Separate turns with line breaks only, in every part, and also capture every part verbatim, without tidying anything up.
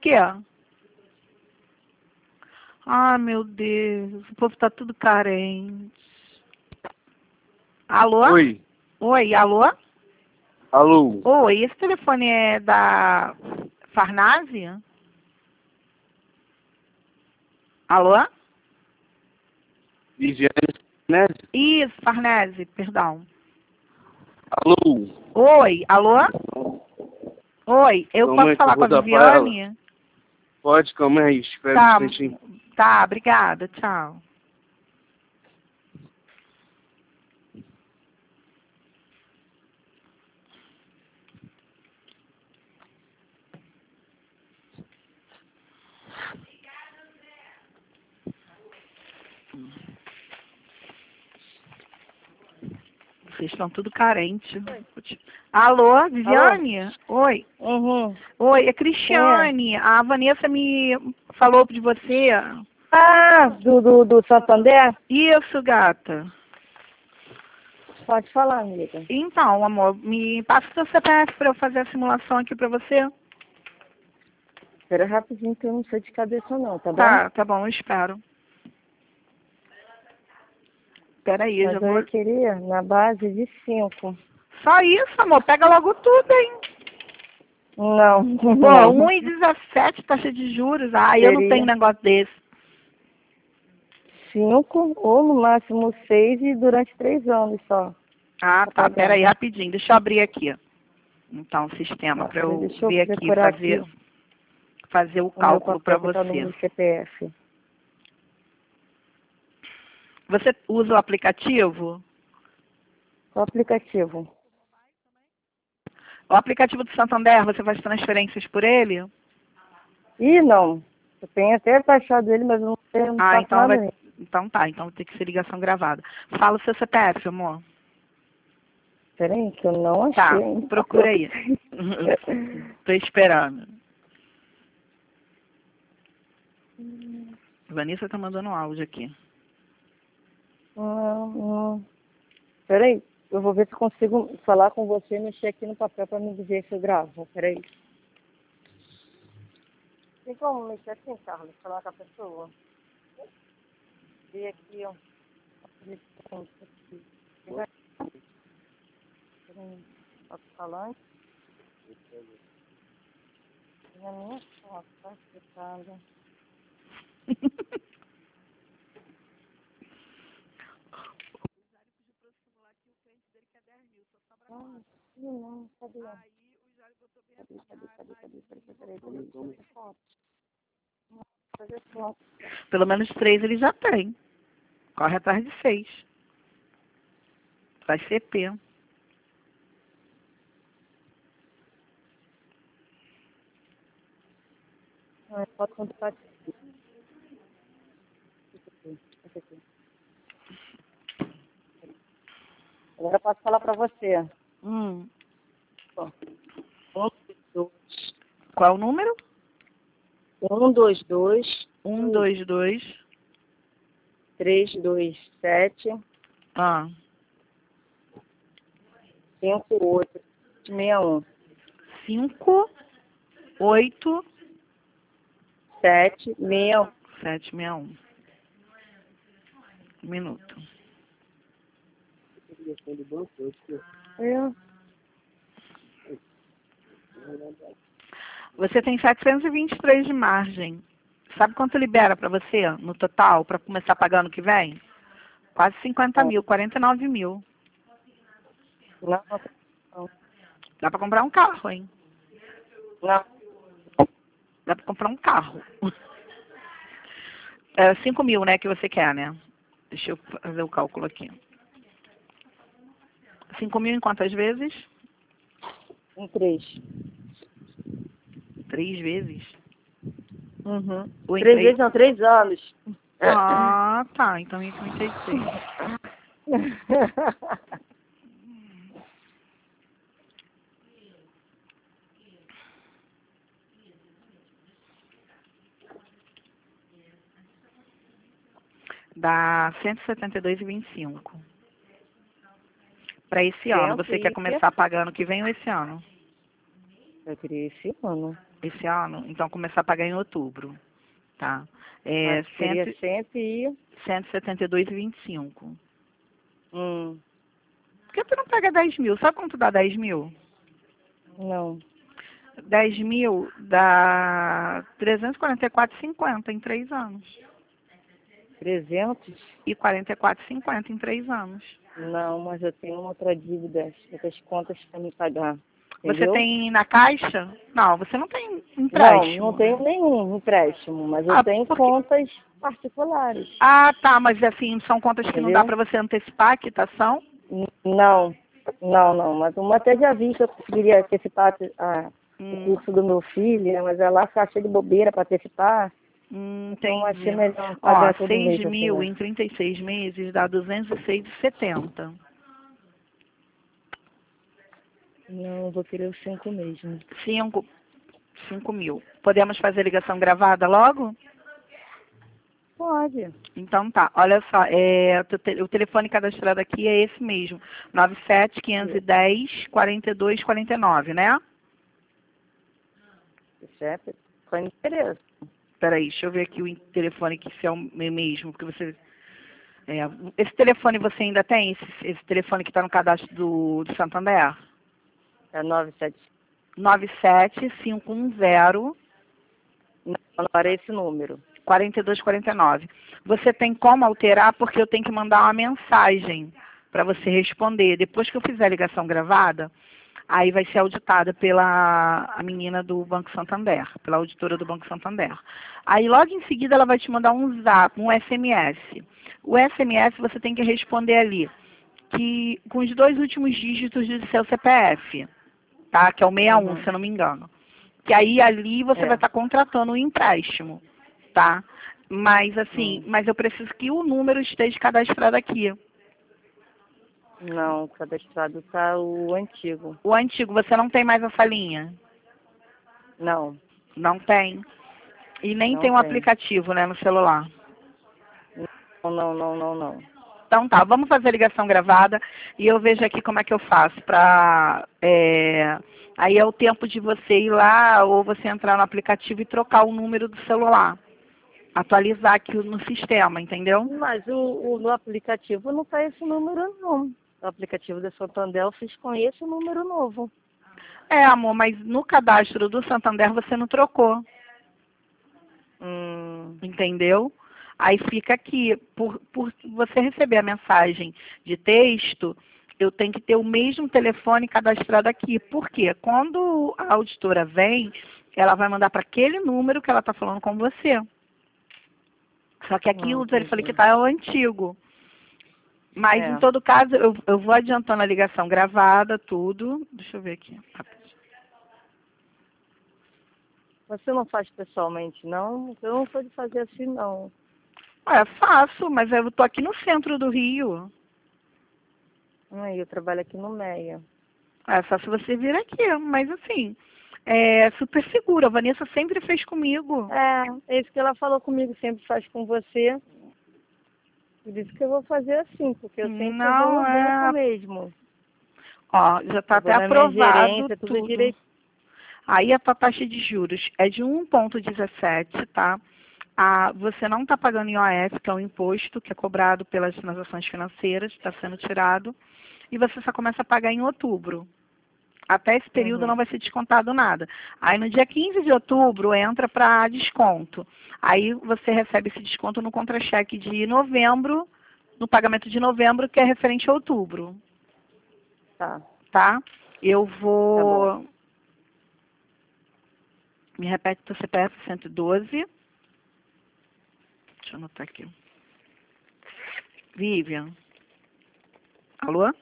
quê? Ah, meu Deus, o povo tá tudo carente. Alô?
Oi.
Oi, alô?
Alô.
Oi, esse telefone é da Farnese? Alô?
Viviane, né?
Isso, Farnese, perdão.
Alô.
Oi, alô? Oi, eu
Calma
posso
aí que eu
falar com
vou
a
dar pra ela.
Viviane?
Pode, calma aí. Espera um
Tá,
instantinho.
tá, obrigada, tchau. Vocês estão tudo carentes. Alô, Viviane? Oi.
Uhum.
Oi, é Cristiane. A Vanessa me falou de você.
Ah, do, do, do Santander?
Isso, gata.
Pode falar, amiga.
Então, amor, me passa o seu C P F para eu fazer a simulação aqui para você.
Espera rapidinho que eu não sei de cabeça não, tá bom?
Tá, tá bom, eu espero. Peraí, eu
Mas
já
eu
vou...
ia querer na base de cinco.
Só isso, amor. Pega logo tudo, hein?
Não,
Pô,
não.
um e dezessete taxa de juros. Ah, eu não tenho
Seria
negócio desse.
cinco ou no máximo seis e durante três anos só.
Ah,
Pra
tá.
pagar.
Peraí, rapidinho. Deixa eu abrir aqui. Então, o sistema, para eu
Deixa eu
ver aqui,
decorar
fazer,
aqui
fazer o
o meu
cálculo para
papel que tá no
você.
meu C P F.
Você usa o aplicativo?
O aplicativo.
O aplicativo do Santander, você faz transferências por ele?
Ih, não. Eu tenho até baixado ele, mas eu não, sei, eu não
Ah,
faço
então
nada
vai.
nele.
Então tá, então vai ter que ser ligação gravada. Fala o seu C P F, amor.
Peraí, que eu não achei
Tá,
ainda.
procura aí. Tô esperando. Vanessa tá mandando um áudio aqui.
Hum, hum. Peraí, eu vou ver se consigo falar com você e mexer aqui no papel para me dizer se eu gravo. Peraí. Tem como mexer assim, Carlos? Falar com a pessoa? Ver aqui, ó. Alto-falante. Na minha foto, tá explicando. Não, não, cadê? Cadê, cadê, cadê, cadê, cadê, cadê, cadê, cadê, cadê foto? Fazer foto.
Pelo menos três ele já tem. Corre atrás de seis. Faz C P.
Não, é foto quando tá aqui. Esse aqui. Agora eu posso falar para você.
Hum.
Ó, um, dois,
Qual o número?
um, dois, dois,
Um, dois, dois.
três, dois, sete,
Ah.
cinco, oito, seis, um,
Cinco, oito,
sete, seis, um.
sete, seis, um. Um minuto.
É.
Você tem setecentos e vinte e três de margem. Sabe quanto libera para você no total, para começar a pagar ano que vem? Quase cinquenta mil, quarenta e nove mil.
Não, não,
Dá para comprar um carro, hein?
não.
Dá para comprar um carro. É cinco mil, né, que você quer, né? Deixa eu fazer o cálculo aqui. Cinco mil em quantas vezes?
Em três.
Três vezes?
Uhum.
Ou em
Três
três?
vezes não, três anos.
Ah, tá. Então em trinta e seis. Dá cento e setenta e dois e vinte e cinco. Para esse ano. Você quer começar pagando que vem ou esse ano?
Eu queria esse ano.
Esse ano? Então começar a pagar em outubro, tá? É
Acho que seria
cento,
cento e...
cento e setenta e dois e vinte e cinco.
Hum,
Por que tu não pega dez mil? Sabe quanto dá dez mil?
não.
dez mil dá trezentos e quarenta e quatro e cinquenta em três anos.
trezentos?
E quarenta e quatro e cinquenta em três anos.
Não, mas eu tenho outra dívida, outras contas para me pagar.
Você
Entendeu?
tem na caixa? Não, você não tem
Não,
empréstimo.
não tenho nenhum empréstimo, mas eu
Ah,
tenho
porque...
contas particulares.
Ah, tá, mas assim, são contas que não dá
Entendeu?
para você antecipar a quitação?
N- Não, não, não. Mas uma até já vi que eu conseguiria antecipar a, o
Hum,
curso do meu filho, né? Mas ela está cheia de bobeira para antecipar.
hum,
Então achei
entendi.
melhor
Ó,
pagar todo
seis
mês assim,
mil
né?
em trinta e seis meses dá duzentos e seis e setenta.
Não, eu vou querer os cinco mesmo.
Cinco, cinco mil. Podemos fazer ligação gravada logo?
Pode.
Então tá, olha só, é, o te- o telefone cadastrado aqui é esse mesmo, nove sete, quinhentos e dez, quarenta e dois, quarenta e nove, né?
Chefe, foi interesse.
Peraí, deixa eu ver aqui o telefone que se é o mesmo, porque você... é, esse telefone você ainda tem? Esse, esse telefone que está no cadastro do, do Santander?
É nove sete.
nove sete cinco um zero,
Não, não era esse número.
quarenta e dois, quarenta e nove. Você tem como alterar, porque eu tenho que mandar uma mensagem para você responder. Depois que eu fizer a ligação gravada, aí vai ser auditada pela a menina do Banco Santander, pela auditora do Banco Santander. Aí logo em seguida ela vai te mandar um zap, um S M S. O S M S você tem que responder ali, que com os dois últimos dígitos do seu C P F, tá? Que é o sessenta e um,
Uhum.
se eu não me engano. Que aí ali você
É.
vai estar contratando um empréstimo, tá? Mas assim,
Hum.
mas eu preciso que o número esteja cadastrado aqui.
Não, cadastrado está o antigo.
O antigo, você não tem mais essa linha?
Não,
Não tem. E nem
não
tem um
tem.
aplicativo, né, no celular.
Não, não, não, não, não.
Então tá, vamos fazer a ligação gravada e eu vejo aqui como é que eu faço para... É, aí é o tempo de você ir lá ou você entrar no aplicativo e trocar o número do celular. Atualizar aqui no sistema, entendeu?
Mas o, o, no aplicativo não está esse número, não. O aplicativo da Santander eu fiz com esse número novo.
É, amor, mas no cadastro do Santander você não trocou,
Hum,
entendeu? Aí fica aqui, por, por você receber a mensagem de texto, eu tenho que ter o mesmo telefone cadastrado aqui. Por quê? Quando a auditora vem, ela vai mandar para aquele número que ela está falando com você. Só que aqui
hum,
o telefone que
entendi.
está é o antigo. Mas, em
É.
todo caso, eu, eu vou adiantando a ligação gravada, tudo. Deixa eu ver aqui.
Você não faz pessoalmente, não? Eu não sou de fazer assim, não.
É, faço, mas eu tô aqui no centro do Rio.
Ai, eu trabalho aqui no Meia.
É só se você vir aqui, mas assim, é super seguro. A Vanessa sempre fez comigo.
É, é isso que ela falou comigo, sempre faz com você. Por isso que eu vou fazer assim, porque eu sempre vou
Não,
no banco
é...
mesmo.
Ó, já tá
Eu
até
vou na minha
aprovado
gerência, tudo
tudo.
direito.
Aí a tua taxa de juros é de um vírgula dezessete, tá? Ah, você não está pagando I O F, que é um imposto que é cobrado pelas transações financeiras, está sendo tirado. E você só começa a pagar em outubro. Até esse período não
Uhum.
vai ser descontado nada. Aí no dia quinze de outubro entra para desconto. Aí você recebe esse desconto no contra-cheque de novembro, no pagamento de novembro, que é referente a outubro.
Tá,
Tá? Eu
tá bom.
vou... Me repete o C P F cento e doze. Deixa eu anotar aqui. Vivian. Alô?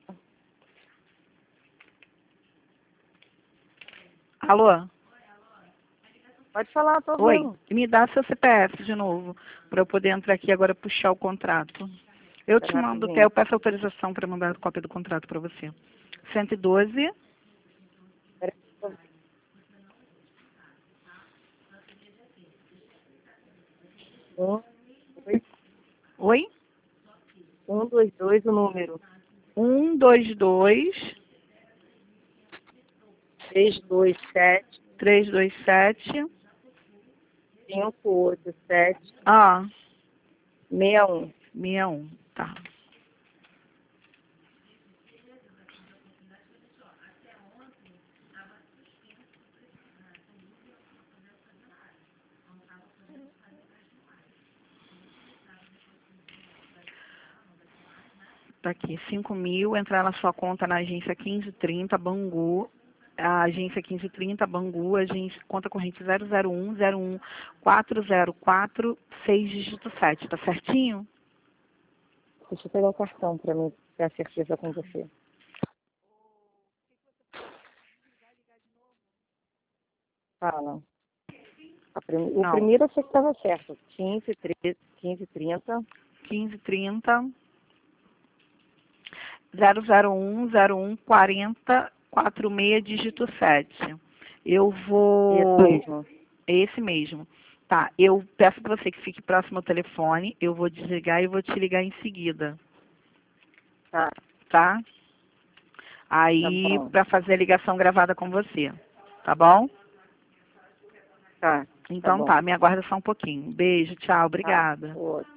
Alô?
Pode falar, tô
Oi,
ouvindo.
me dá seu C P F de novo, para eu poder entrar aqui agora e puxar o contrato. Eu te
Espera
mando até,
rapidinho.
eu peço autorização para mandar a cópia do contrato para você. cento e doze,
Espera aí, tô- Um, dois,
oi?
um, dois, dois, o número.
um dois dois,
Três, dois, sete,
três dois sete.
cinco oito sete
Ah,
seis um.
sessenta e um. Tá. Tá aqui, cinco mil, entrar na sua conta na agência quinze trinta, Bangu, a agência quinze trinta, Bangu, agência, conta corrente zero zero um zero um quatro zero quatro, seis dígito sete, tá certinho?
Deixa eu pegar o cartão para mim ter a certeza com você. Fala. A prim... O
Não,
primeiro eu sei que estava certo. quinze, treze, quinze, trinta.
quinze trinta, zero zero um zero um quarenta, quarenta e seis, dígito sete. Eu vou...
Isso mesmo.
É esse mesmo. Tá, eu peço para você que fique próximo ao telefone, eu vou desligar e vou te ligar em seguida,
Tá,
tá?
tá
Aí,
bom.
para fazer a ligação gravada com você, tá bom?
Tá, tá
Então
bom.
tá, me aguarda só um pouquinho. Beijo, tchau,
Tá,
obrigada.
outro.